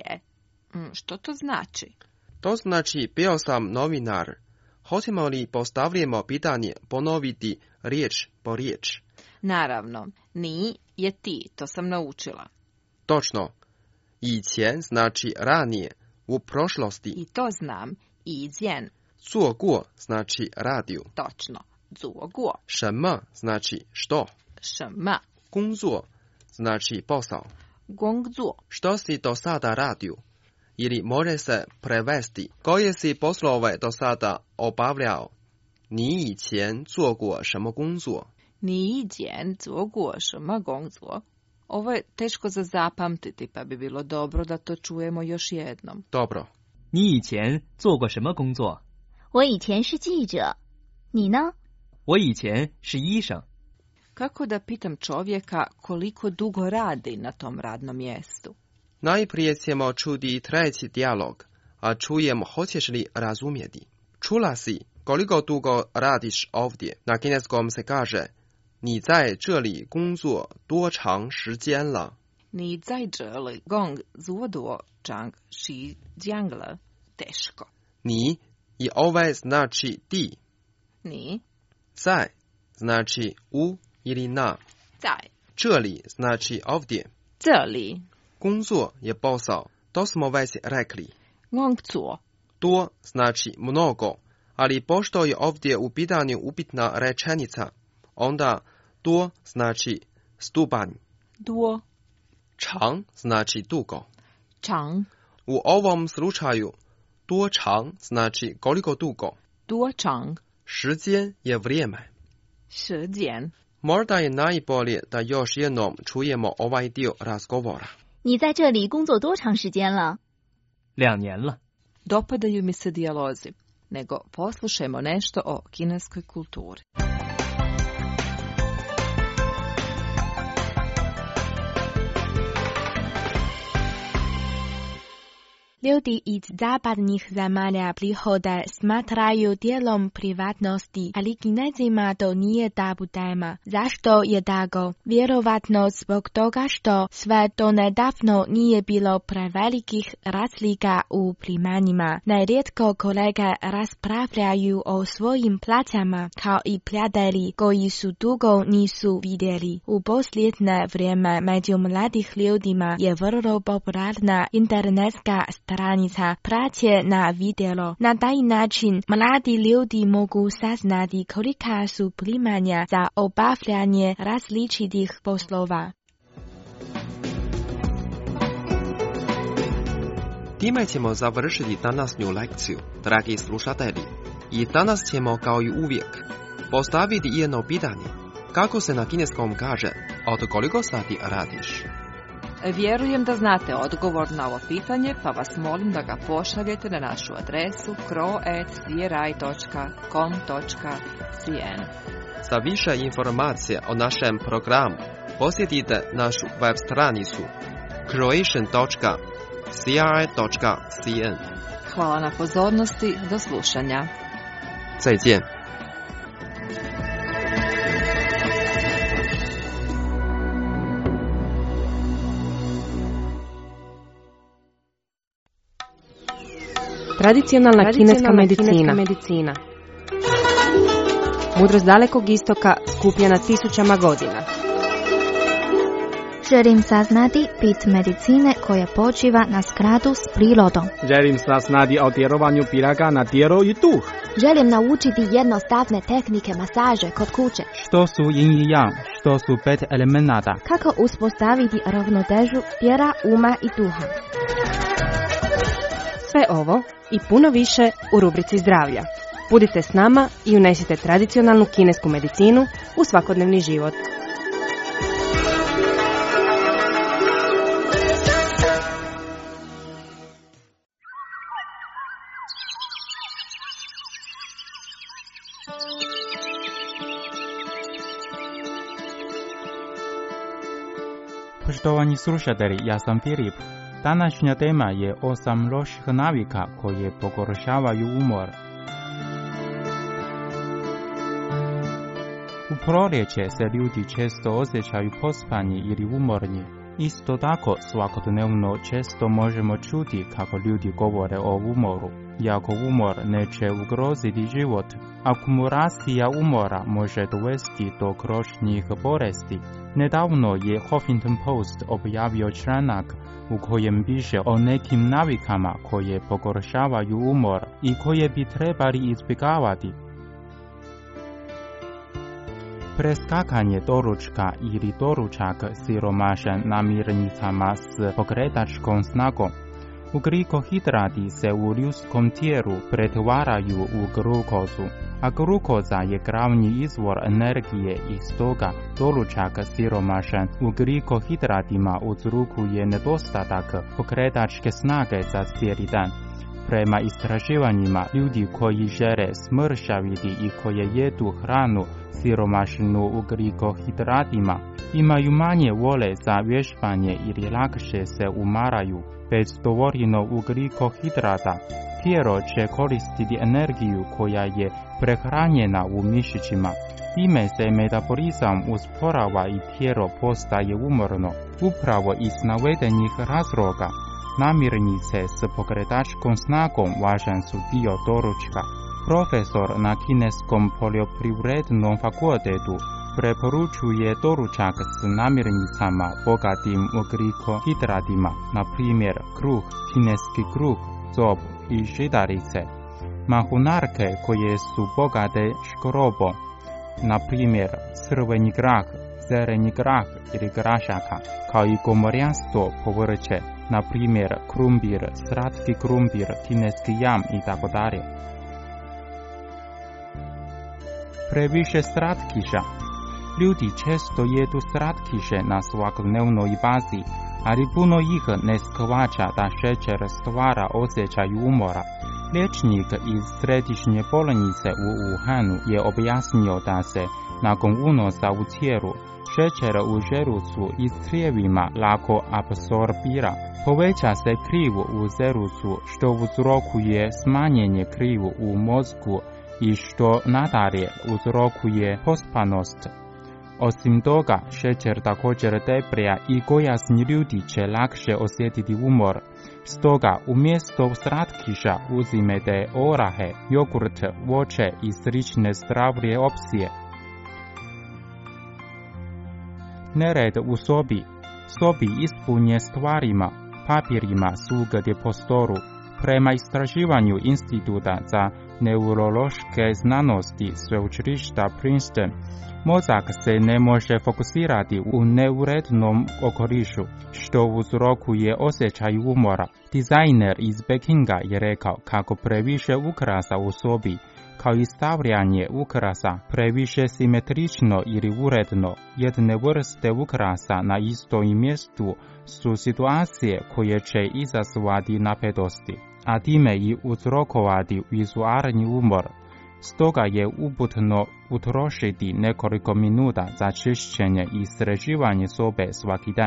Što to znači? To znači bio sam novinar. Hoćemo li postavljamo pitanje ponoviti riječ po riječ? Naravno, ni je ti, to sam naučila. Točno. 以前 znači ranije, u prošlosti. I to znam. 以前做过 znači radio. Točno. 做过什么 znači što. 什么工作 znači posao. 工作 Što si do sada radio? Ili može se prevesti koje si poslove do sada obavljao? 你以前做过什么工作？ 你以前做过什么工作？ Ovo je teško za zapamtiti, pa bi bilo dobro da to čujemo još jednom. Dobro. 你以前做过什么工作？ 我以前是记者，你呢？ 我以前是医生。 Kako da pitam čovjeka koliko dugo radi na tom radnom mjestu? Najprije ćemo čuti treći dijalog, a čujemo hoćeš li razumjeti. Čula si koliko dugo radiš ovdje. Na kineskom se kaže 你在这里工作多长时间了？ 你在这里工作多长时间了？ Teško. 你 i ovaj znači ti. 你在 znači u ili na. 在这里 znači ovdje. 这里工作 je posao. To smo već rekli. 工作 To znači mnogo, ali pošto je ovdje u pitanju upitna rečenica, onda to znači stupanj. 多 Čang znači dugo. 长 U ovom slučaju, 多长 znači koliko dugo. 多长时间 je vrijeme. 时间 Možda je najbolje da još jednom čujemo ovaj dio razgovora. 你在这里工作多长时间了？ 2年了。 Dopadaju mi se dijalozi, nego poslušajmo nešto o kineskoj kulturi. Ljudi iz zapadnih zemalja prihode smatraju dijelom privatnosti, ali Kinezima to nije tabu tema. Zašto je tako? Vjerovatno zbog toga što sve do nedavno nije bilo prevelikih razlika u primanjima. Najrijetko kolege raspravljaju o svojim plaćama, kao i prijatelji koji su dugo nisu vidjeli. U posljednje vrijeme među mladih ljudima je vrlo popularna internetska stranica praće na vidjelo. Na taj način mladi ljudi mogu saznati kolika su primanja za obavljanje različitih poslova. Time ćemo završiti današnju lekciju, dragi slušatelji. I danas ćemo kao i uvijek postaviti jedno pitanje. Kako se na kineskom kaže, od koliko sati radiš? Vjerujem da znate odgovor na ovo pitanje, pa vas molim da ga pošaljete na našu adresu kro@cri.com.cn. Za više informacija o našem programu posjetite našu web stranicu croatian.cri.cn. Hvala na pozornosti, do slušanja. 再见。 Tradicionalna kineska medicina. Mudrost dalekog istoka skupljena tisućama godina. Želim saznati bit medicine koja počiva na skladu s prirodom. Želim saznati o djelovanju piraga na tijelo i duh. Želim naučiti jednostavne tehnike masaže kod kuće. Što su yin i yang, što su 5 elemenata. Kako uspostaviti ravnotežu tijela, uma i duha. Sve ovo i puno više u rubrici zdravlja. Budite s nama i unesite tradicionalnu kinesku medicinu u svakodnevni život. Poštovani slušatelji, ja sam Filip. Današnja tema je 8 loših navika koje pogoršavaju umor. U proljeće se ljudi često osjećaju pospani ili umorni. Isto tako, svakodnevno često možemo čuti kako ljudi govore o umoru. Iako umor neće ugroziti život, akumulacija umora može dovesti do kroničnih bolesti. Nedavno je Huffington Post objavio članak u kojem piše o nekim navikama koje pogoršavaju umor i koje bi trebali izbjegavati. Preskakanje doručka ili doručak siromašan namirnicama s pokretačkom snagom. Ugljikohidrati se u ljudskom tijelu pretvaraju u glukozu, a glukoza je glavni izvor energije i stoga doručak siromašan ugljikohidratima uzrokuje nedostatak pokretačke snage za cijeli dan. Prema istraživanjima, ljudi koji žele smršaviti i koje jedu hranu siromašnu ugljikohidratima imaju manje vole za vježbanje ili lakše se umaraju. Bez dovoljno ugljikohidrata, tijelo će koristiti energiju koja je prehranjena u mišićima. Time se metabolizam usporava i tijelo postaje umorno. Upravo iz navedenih razloga, namirnice s pokretačkom snagom važan su dio doručka. Profesor na Kineskom poljoprivrednom fakultetu preporučuje doručak s namirnicama bogatim ugljikohidratima, na primjer kruh, kineski kruh, zob i žitarice. Mahunarke koje su bogate škrobom, na primjer crveni grah, zeleni grah ili grašaka, kao i gomorjanstvo povrće, na primjer krumpir, slatki krumpir, kineski jam itd. Previše slatkiša. Ljudi često jedu slatkiše na svakodnevnoj bazi, ali puno ih ne shvaća da šećer stvara osjećaj umora. Liječnik iz središnje bolnice u Wuhanu je objasnio da se nakon unosa u tijelu šećer u želucu i crijevima lako apsorbira. Poveća se kriv u želucu što uzrokuje smanjenje kriv u mozgu i što nadalje uzrokuje pospanost. Osim toga, šećer također deblja i gojasni ljudi će lakše osjetiti umor. Stoga, umjesto slatkiša uzimajte orahe, jogurt, voće i slične zdrave opcije. Nered u sobi. Sobi ispunje stvarima, papirima svugdje po stolu. Prema istraživanju Instituta za neurološke znanosti sveučilišta Princeton, mozak se ne može fokusirati u neurednom okolišu, što uzrokuje osjećaj umora. Dizajner iz Pekinga je rekao kako previše ukrasa u sobi, kao i stavljanje ukrasa previše simetrično ili uredno, jedne vrste ukrasa na istom mjestu su situacije koje će izazvati napetosti, a time i uzrokovati vizualni umor. Stoga je uputno utrošiti nekoliko minuta za čišćenje i sređivanje sobe svaki dan.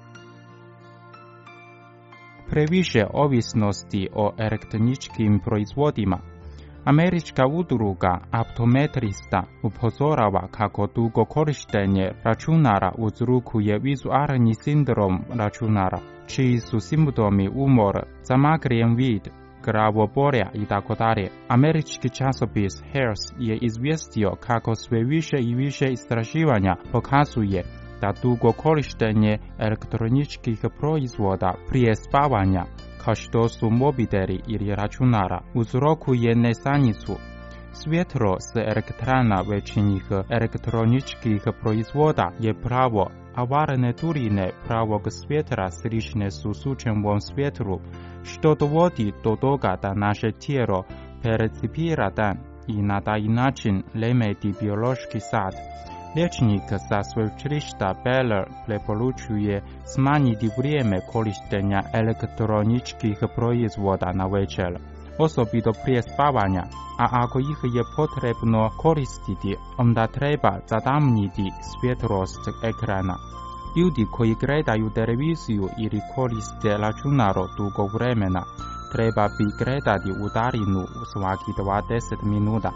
Previše ovisnosti o elektroničkim proizvodima. Američka udruga optometrista upozorava kako dugo korištenje računara uzrokuje vizualni sindrom računara, čiji su simptomi umor, zamagljen vid, glavobolja itd. Američki časopis Health je izvijestio kako sve više i više istraživanja pokazuje da dugo korištenje elektroničkih proizvoda prije spavanja, kao što su mobiteli ili računara, uzrokuje nesanicu. Svjetlo s elektrana većinih elektroničkih proizvoda je pravo, a varene duljine pravog svjetla slične su sunčevom svjetlu, što dovodi do toga da naše tijelo percipira dan i na taj način remeti biološki sat. Liječnik sa sveučilišta Baylor preporučuje smanjiti vrijeme korištenja elektroničkih proizvoda na večer, osobito prije spavanja, a ako ih je potrebno koristiti, onda treba zatamniti svjetlost ekrana. Ljudi koji gledaju televiziju ili koriste računaro dugo vremena, treba bi gledati u daljinu svaki 20 minuta.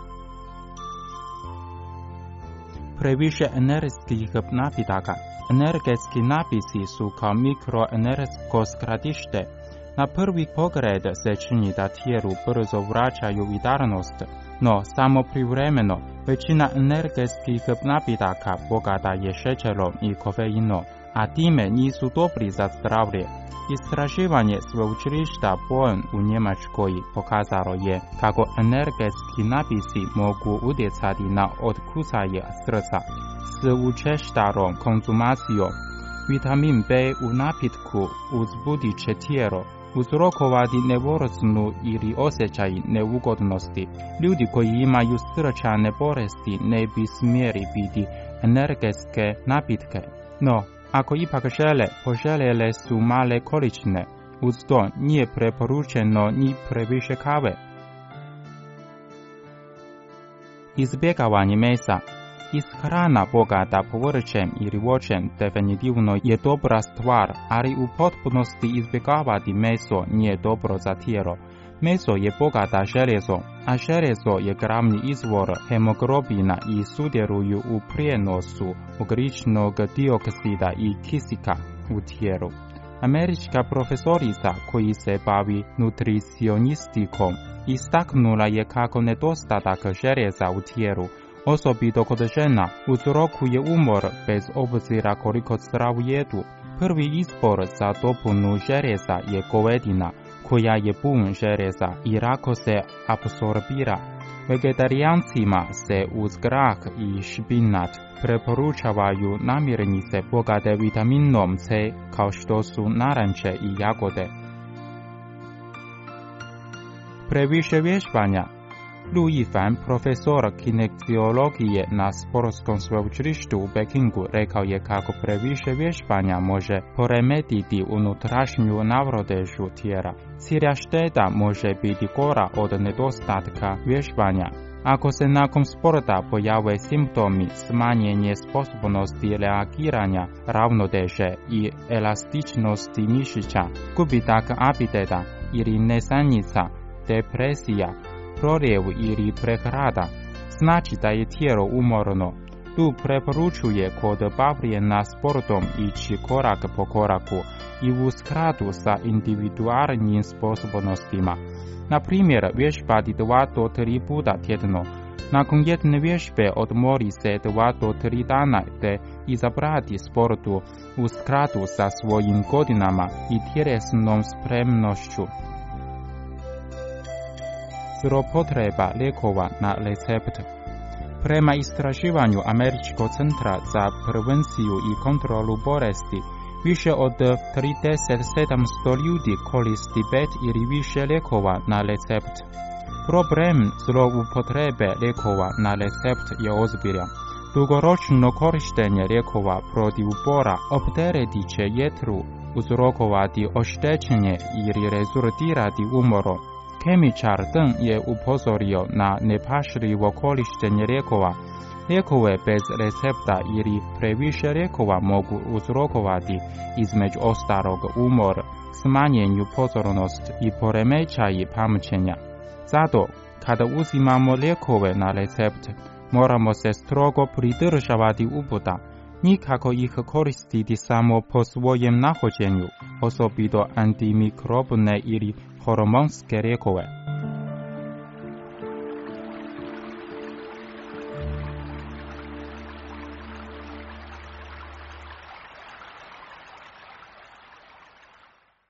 Previše energetskih napitaka. Energetski napisi su kao mikroenergetsko skladište. Na prvi pogled se čini da tijelu brzo vraćaju vitalnost, no samo privremeno. Većina energetskih napitaka bogata je šećerom i kofeinom, a time nisu dobri za zdravlje. Istraživanje sveučilišta Bonn u Njemačkoj pokazalo je kako energetski napisi mogu utjecati na otkucaje srca. S učestalom konzumacijom vitamin B u napitku uzbudit će tijelo, uzrokovati nervoznu ili osjećaj neugodnosti. Ljudi koji imaju srčane bolesti ne bi smjeli piti energetske napitke, no ako ipak poželjele su male količine. Uz to nije preporučeno ni previše kave. Izbjegavanje mesa. Ishrana bogata povrćem ili voćem definitivno je dobra stvar, ali u potpunosti izbjegavati meso nije dobro za tijelo. Meso je bogata željezom, a željezo je glavni izvor hemoglobina i sudjeluju u prijenosu ugljičnog dioksida i kisika u tijelu. Američka profesorica koji se bavi nutricionistikom istaknula je kako nedostatak željeza u tijelu, osobito kod žena, uzrokuje umor bez obzira koliko zdravu jedu. Prvi izbor za dopunu željeza je govedina, koja je pun željeza i lako se apsorbira. Vegetarijancima se uz grah i špinat preporučavaju namirnice bogate vitaminom C kao što su naranče i jagode. Previše vježbanja. Lu Yifan, profesor kineziologije na sportskom sveučilištu u Pekingu, rekao je kako previše vježbanja može poremetiti unutrašnju navrotežu tijela. Cilja šteta može biti gora od nedostatka vježbanja. Ako se nakon sporta pojave simptomi smanjenje sposobnosti reagiranja, ravnoteže i elastičnosti mišića, gubitak apetita ili nesanica, depresija, proljev ili prehlada, znači da je tijelo umorno. Tu preporučuje kod bavljenja sportom ići korak po koraku i u skladu sa individualnim sposobnostima. Na primjer, vježbati 2 do 3 puta tjedno. Nakon jedne vježbe odmori se 2 do 3 dana te izabrati sportu u skladu sa svojim godinama i tjelesnom spremnošću. Zloupotreba lijekova na recept. Prema istraživanju Američkog centra za prevenciju i kontrolu bolesti, više od 3700 ljudi koristi 5 ili više lijekova na recept. Problem zloupotrebe lijekova na recept je ozbiljan. Dugoročno korištenje lijekova protiv bora opteretit će jetru, uzrokovati oštećenje ili rezultirati umorom. Kemičar Deng je upozorio na nepažljivo korištenje lijekova. Lijekove bez recepta ili previše lijekova mogu uzrokovati između ostalog umor, smanjenju pozornost i poremećaji pamćenja. Zato, kada uzimamo lijekove na recept, moramo se strogo pridržavati uputa. Nikako ih koristiti samo po svojem nahođenju, osobito antimikrobne ili hormonske lijekove.